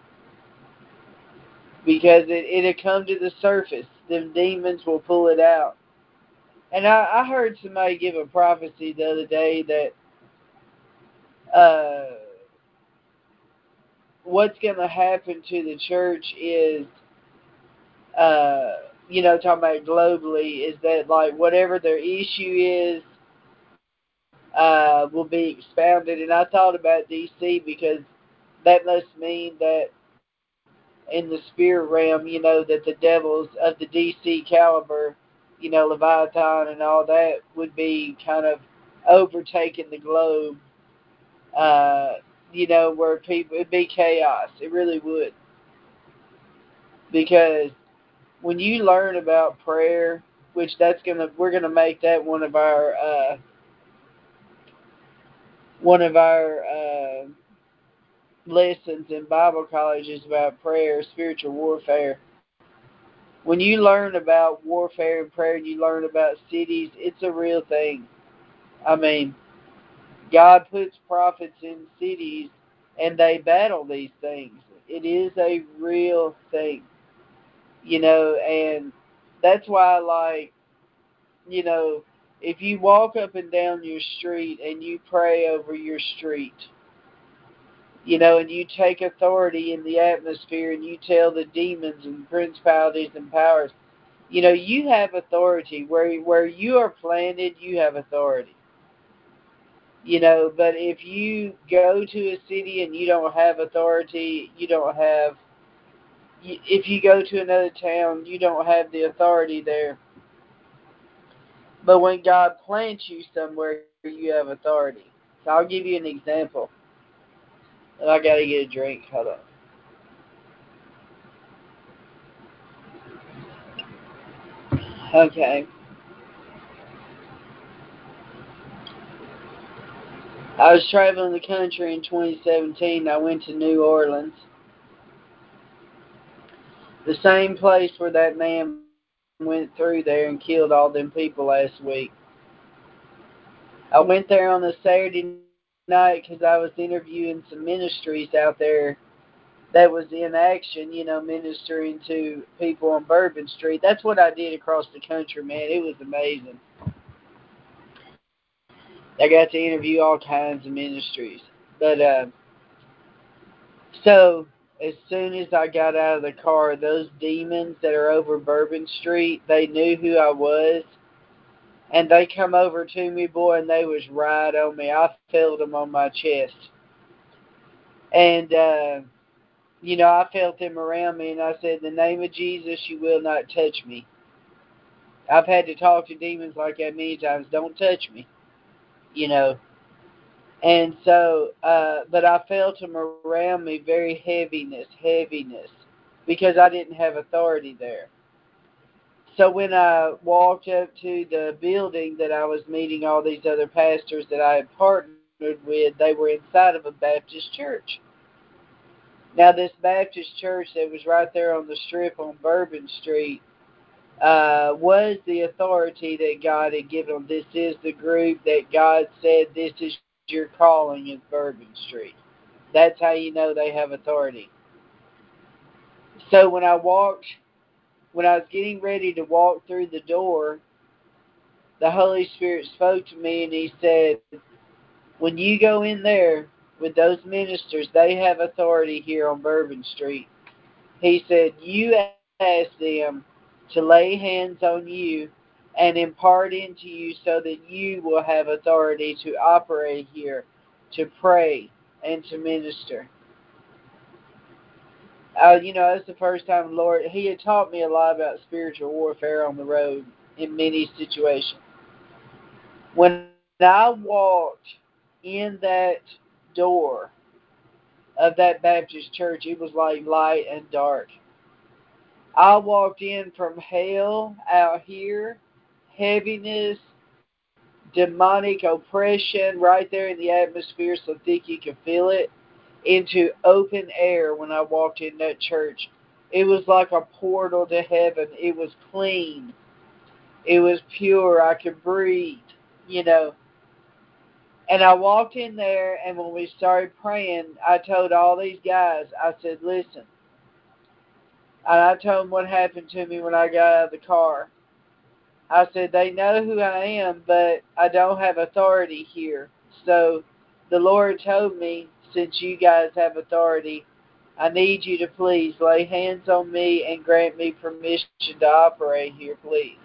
because it had come to the surface. Them demons will pull it out. And I heard somebody give a prophecy the other day that what's going to happen to the church is, talking about globally, is that like whatever their issue is will be expounded. And I thought about D.C. because that must mean that in the spirit realm, that the devils of the D.C. caliber, Leviathan and all that would be kind of overtaking the globe, where people, it'd be chaos. It really would. Because when you learn about prayer, which we're gonna make that one of our lessons in Bible college is about prayer, spiritual warfare. When you learn about warfare and prayer, and you learn about cities, it's a real thing. I mean, God puts prophets in cities, and they battle these things. It is a real thing, and that's why, if you walk up and down your street and you pray over your street, and you take authority in the atmosphere and you tell the demons and principalities and powers, you have authority. Where you are planted, you have authority. But if you go to a city and you don't have authority, if you go to another town, you don't have the authority there. But when God plants you somewhere, you have authority. So I'll give you an example. I got to get a drink. Hold on. Okay. I was traveling the country in 2017. I went to New Orleans. The same place where that man went through there and killed all them people last week. I went there on a Saturday night because I was interviewing some ministries out there that was in action, ministering to people on Bourbon Street. That's what I did across the country, man. It was amazing. I got to interview all kinds of ministries. But, so, as soon as I got out of the car, those demons that are over Bourbon Street, they knew who I was. And they come over to me, boy, and they was right on me. I felt them on my chest. And, I felt them around me, and I said, in the name of Jesus, you will not touch me. I've had to talk to demons like that many times. Don't touch me, And so, but I felt them around me, very heaviness, because I didn't have authority there. So when I walked up to the building that I was meeting all these other pastors that I had partnered with, they were inside of a Baptist church. Now, this Baptist church that was right there on the strip on Bourbon Street was the authority that God had given them. This is the group that God said, this is your calling in Bourbon Street. That's how you know they have authority. So when I was getting ready to walk through the door, the Holy Spirit spoke to me and He said, when you go in there with those ministers, they have authority here on Bourbon Street. He said, you ask them to lay hands on you and impart into you so that you will have authority to operate here, to pray, and to minister. That's the first time the Lord, He had taught me a lot about spiritual warfare on the road in many situations. When I walked in that door of that Baptist church, it was like light and dark. I walked in from hell out here, heaviness, demonic oppression right there in the atmosphere so thick you could feel it, into open air when I walked in that church. It was like a portal to heaven. It was clean. It was pure. I could breathe, And I walked in there, and when we started praying, I told all these guys, I said, listen. And I told them what happened to me when I got out of the car. I said, they know who I am, but I don't have authority here. So the Lord told me, since you guys have authority, I need you to please lay hands on me and grant me permission to operate here, please.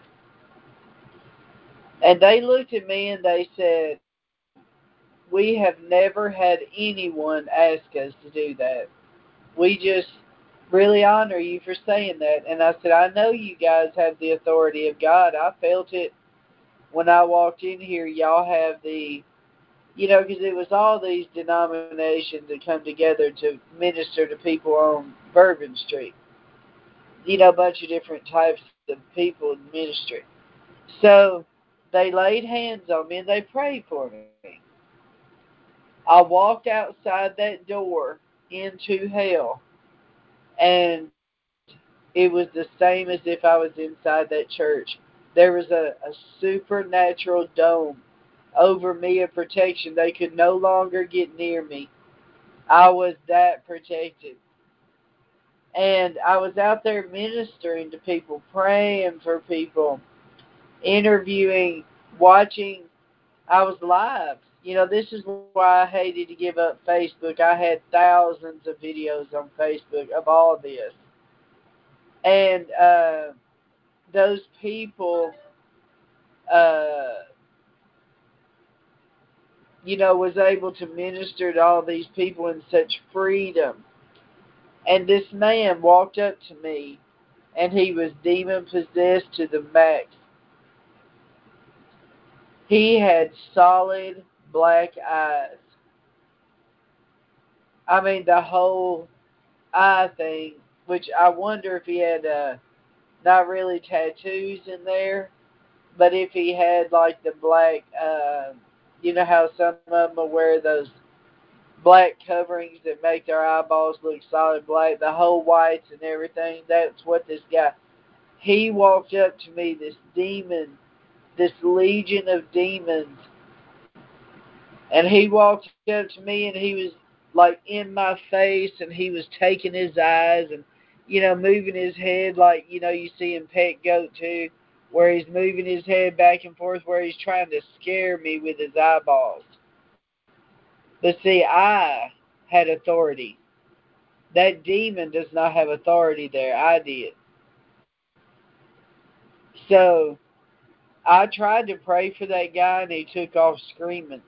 And they looked at me and they said, we have never had anyone ask us to do that. We just really honor you for saying that. And I said, I know you guys have the authority of God. I felt it when I walked in here. Y'all have the, because it was all these denominations that come together to minister to people on Bourbon Street. A bunch of different types of people in ministry. So they laid hands on me and they prayed for me. I walked outside that door into hell, and it was the same as if I was inside that church. There was a supernatural dome over me of protection. They could no longer get near me. I was that protected. And I was out there ministering to people, praying for people, interviewing, watching. I was live. This is why I hated to give up Facebook. I had thousands of videos on Facebook of all this. And those people, was able to minister to all these people in such freedom. And this man walked up to me, and he was demon-possessed to the max. He had solid black eyes. I mean, the whole eye thing, which I wonder if he had not really tattoos in there, but if he had like the black, how some of them will wear those black coverings that make their eyeballs look solid black, the whole whites and everything. That's what this guy, he walked up to me, this demon, this legion of demons, and he walked up to me and he was like in my face, and he was taking his eyes and, moving his head like, you see in Pet Goat too, where he's moving his head back and forth, where he's trying to scare me with his eyeballs. But see, I had authority. That demon does not have authority there. I did. So I tried to pray for that guy, and he took off screaming.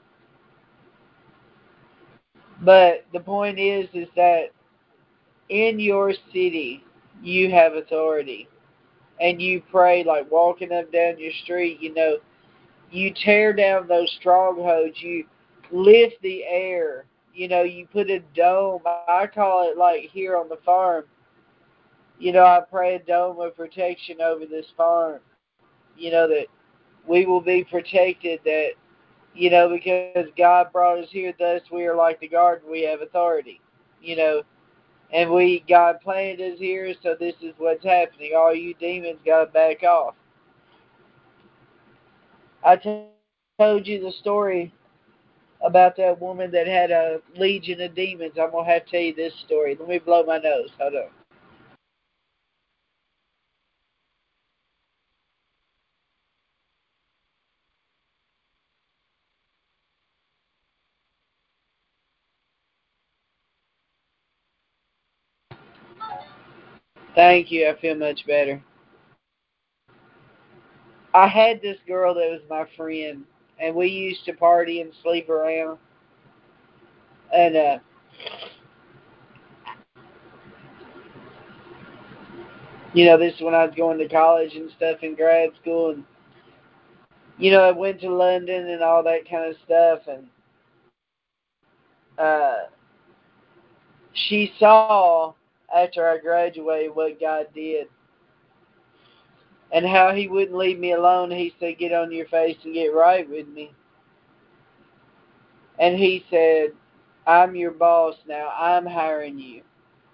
But the point is that in your city, you have authority. And you pray, like walking up down your street, you tear down those strongholds. You lift the air. You put a dome. I call it like here on the farm. I pray a dome of protection over this farm. That we will be protected, that, because God brought us here, thus we are like the garden, we have authority, and God planted us here, so this is what's happening. All you demons got to back off. I told you the story about that woman that had a legion of demons. I'm going to have to tell you this story. Let me blow my nose. Hold on. Thank you. I feel much better. I had this girl that was my friend, and we used to party and sleep around. And this is when I was going to college and stuff in grad school, and I went to London and all that kind of stuff, and she saw after I graduated what God did and how He wouldn't leave me alone. He said, "Get on your face and get right with me." And He said, "I'm your boss now. I'm hiring you."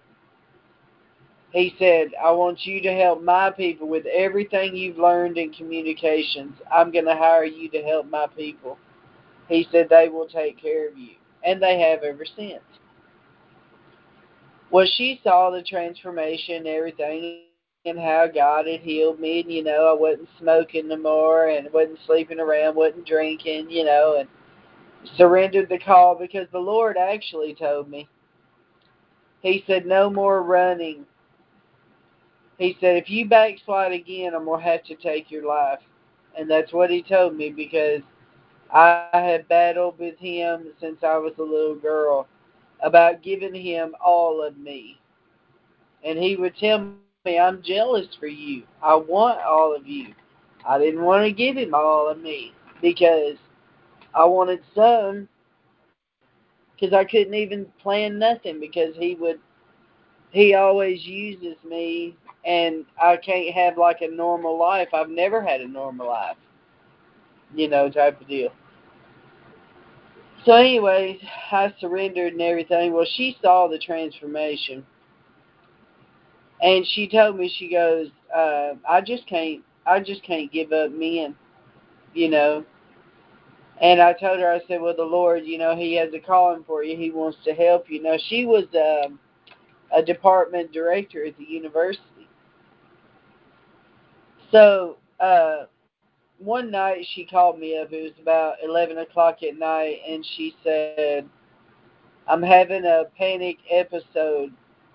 He said, "I want you to help my people with everything you've learned in communications. I'm going to hire you to help my people." He said, "They will take care of you." And they have ever since. Well, she saw the transformation and everything, and how God had healed me. And, I wasn't smoking no more, and wasn't sleeping around, wasn't drinking, and surrendered the call because the Lord actually told me. He said, no more running. He said, if you backslide again, I'm going to have to take your life. And that's what he told me because I had battled with him since I was a little girl about giving him all of me. And he would tell me, I'm jealous for you. I want all of you. I didn't want to give him all of me because I wanted some, because I couldn't even plan nothing because he always uses me and I can't have like a normal life. I've never had a normal life, type of deal. So anyways, I surrendered and everything. Well, she saw the transformation. And she told me, she goes, I just can't give up men, And I told her, I said, well, the Lord, he has a calling for you. He wants to help you. Now, she was a department director at the university. So one night she called me up. It was about 11 o'clock at night, and she said, I'm having a panic episode.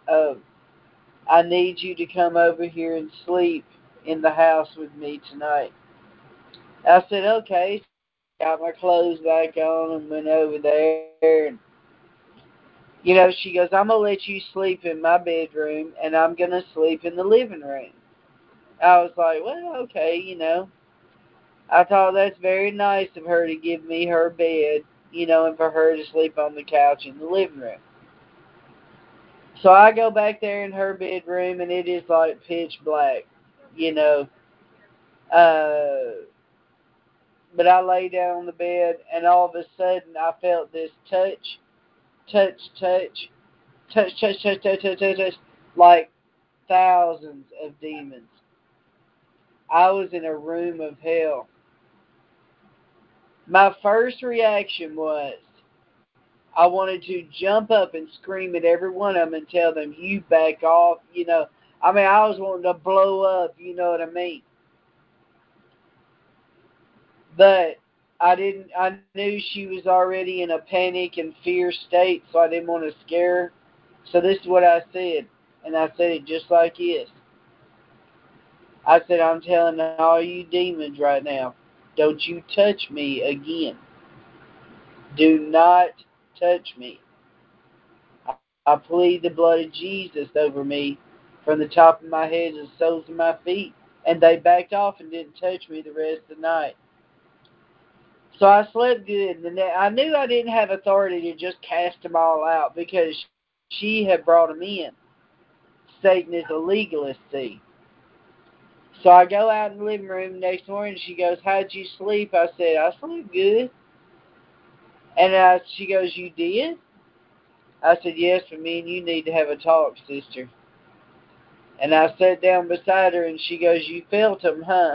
I need you to come over here and sleep in the house with me tonight. I said, okay. Got my clothes back on and went over there. And, she goes, I'm going to let you sleep in my bedroom, and I'm going to sleep in the living room. I was like, well, okay, I thought that's very nice of her to give me her bed, and for her to sleep on the couch in the living room. So I go back there in her bedroom, and it is like pitch black, But I lay down on the bed, and all of a sudden I felt this touch, like thousands of demons. I was in a room of hell. My first reaction was, I wanted to jump up and scream at every one of them and tell them, you back off, I was wanting to blow up, you know what I mean? But I knew she was already in a panic and fear state, so I didn't want to scare her. So this is what I said, and I said it just like this. I said, I'm telling all you demons right now, don't you touch me again. Do not touch me. I plead the blood of Jesus over me from the top of my head to the soles of my feet. And they backed off and didn't touch me the rest of the night. So I slept good. And I knew I didn't have authority to just cast them all out because she had brought them in. Satan is a legalist, see. So I go out in the living room next morning, and she goes, how'd you sleep? I said, I slept good. And she goes, you did? I said, yes, but me and you need to have a talk, sister. And I sat down beside her, and she goes, you felt them, huh?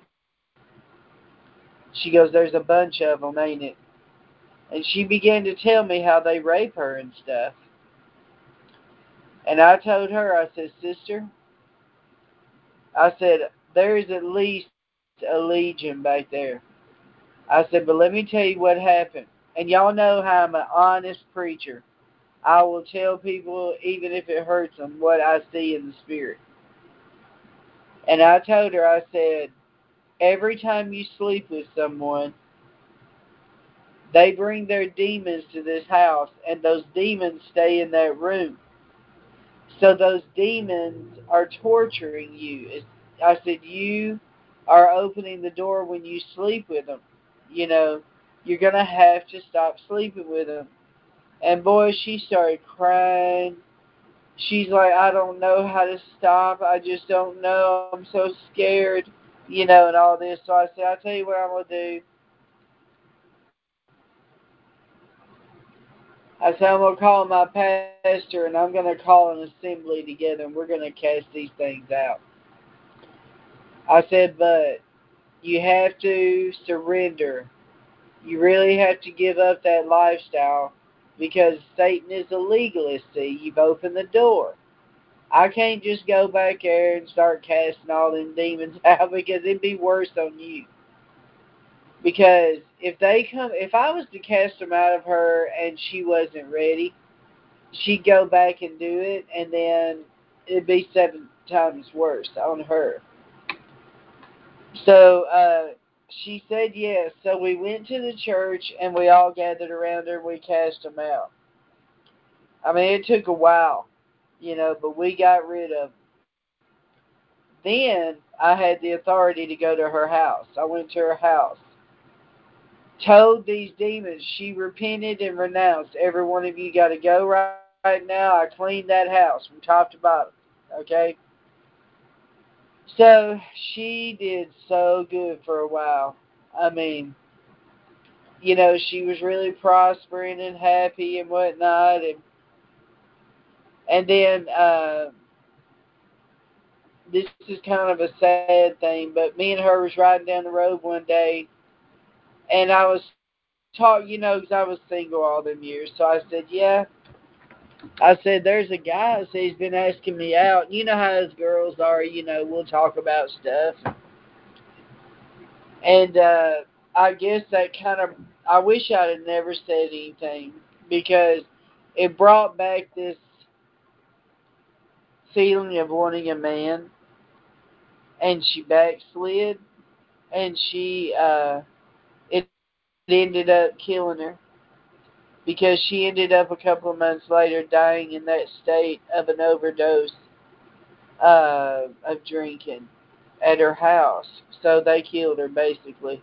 She goes, there's a bunch of them, ain't it? And she began to tell me how they rape her and stuff. And I told her, I said, sister, I said, there is at least a legion back there. I said, but let me tell you what happened. And y'all know how I'm an honest preacher. I will tell people, even if it hurts them, what I see in the spirit. And I told her, I said, every time you sleep with someone, they bring their demons to this house, and those demons stay in that room. So those demons are torturing you. I said, you are opening the door when you sleep with them. You're going to have to stop sleeping with them. And boy, she started crying. She's like, I don't know how to stop. I just don't know. I'm so scared, and all this. So I said, I'll tell you what I'm going to do. I said, I'm going to call my pastor, and I'm going to call an assembly together, and we're going to cast these things out. I said, but you have to surrender. You really have to give up that lifestyle because Satan is a legalist. See, you've opened the door. I can't just go back there and start casting all them demons out because it'd be worse on you. Because if I was to cast them out of her and she wasn't ready, she'd go back and do it, and then it'd be 7 times worse on her. So she said yes. So we went to the church, and we all gathered around her, and we cast them out. I mean, it took a while, but we got rid of them. Then I had the authority to go to her house. I went to her house, told these demons, she repented and renounced. Every one of you got to go right now. I cleaned that house from top to bottom. Okay? So she did so good for a while. I mean, she was really prospering and happy and whatnot. And then this is kind of a sad thing, but me and her was riding down the road one day, and I was talking, because I was single all them years. So I said, yeah. I said, there's a guy, so he's been asking me out. You know how us girls are, we'll talk about stuff. And I guess that kind of, I wish I'd have never said anything, because it brought back this feeling of wanting a man, and she backslid, and it ended up killing her, because she ended up a couple of months later dying in that state of an overdose of drinking at her house. So they killed her, basically.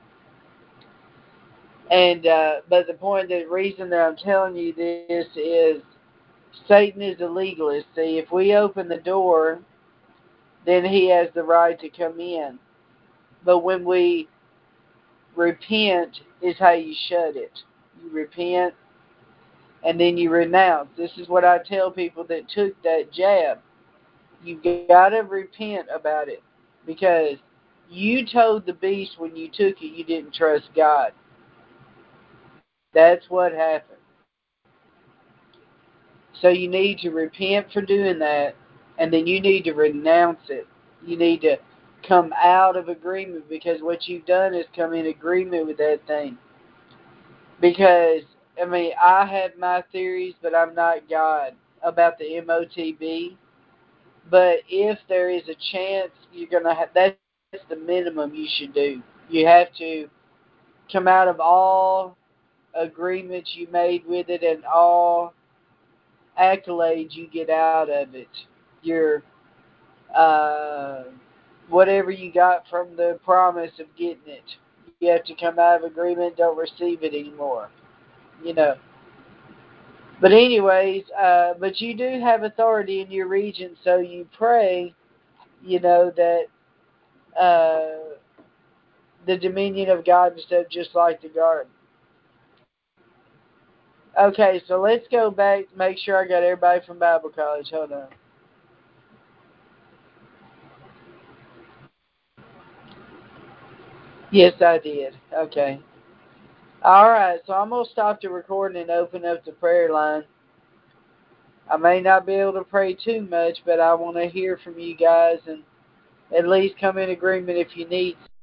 And but the reason that I'm telling you this is Satan is a legalist. See, if we open the door, then he has the right to come in. But when we repent is how you shut it. You repent, and then you renounce. This is what I tell people that took that jab. You've got to repent about it, because you told the beast when you took it you didn't trust God. That's what happened. So you need to repent for doing that, and then you need to renounce it. You need to come out of agreement, because what you've done is come in agreement with that thing. Because, I have my theories, but I'm not God, about the MOTB. But if there is a chance, you're going to have, that's the minimum you should do. You have to come out of all agreements you made with it, and all accolades you get out of it. Your whatever you got from the promise of getting it. You have to come out of agreement, don't receive it anymore. But anyways, but you do have authority in your region, so you pray, that the dominion of God and stuff, just like the garden. Okay, so let's go back, make sure I got everybody from Bible college. Hold on. Yes, I did. Okay. All right, so I'm going to stop the recording and open up the prayer line. I may not be able to pray too much, but I want to hear from you guys, and at least come in agreement if you need